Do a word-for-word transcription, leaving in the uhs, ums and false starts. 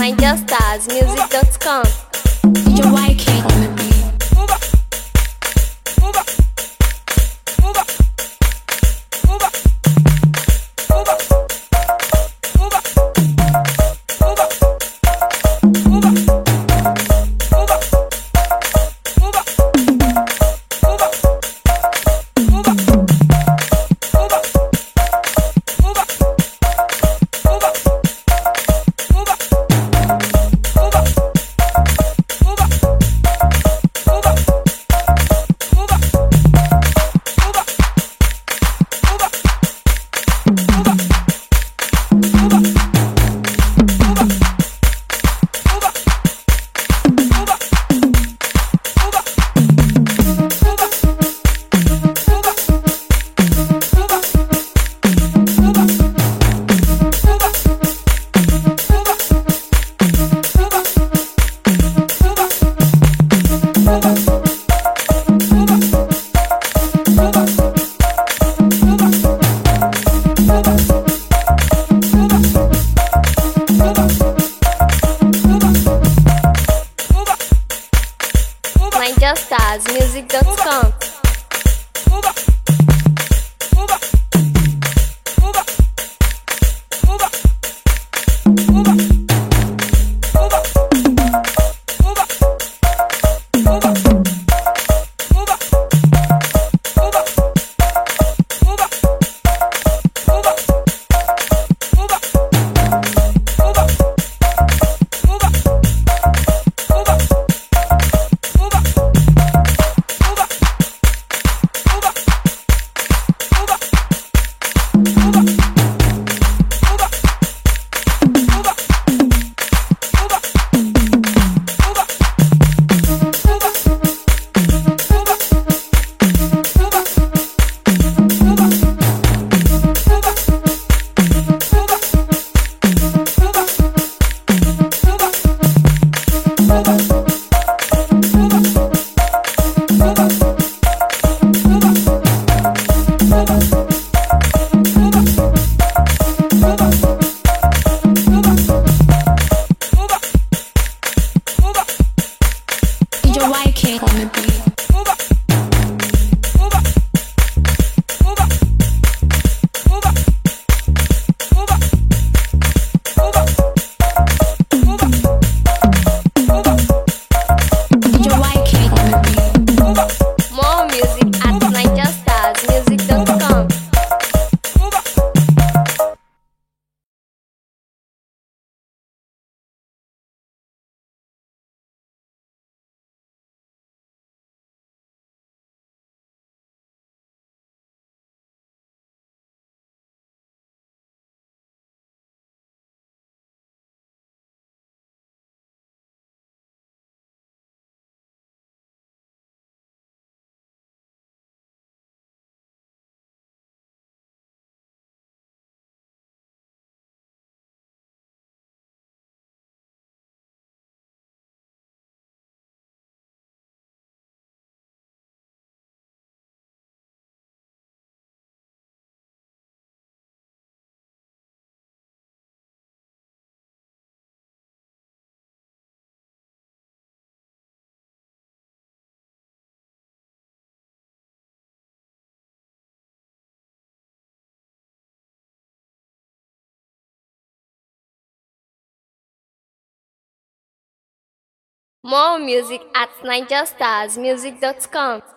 niger stars music dot com. Your white king on the beat. niger stars music dot com. Your white king on the beat. Your white king on the beat. More music at niger stars music dot com. More music at niger stars music dot com.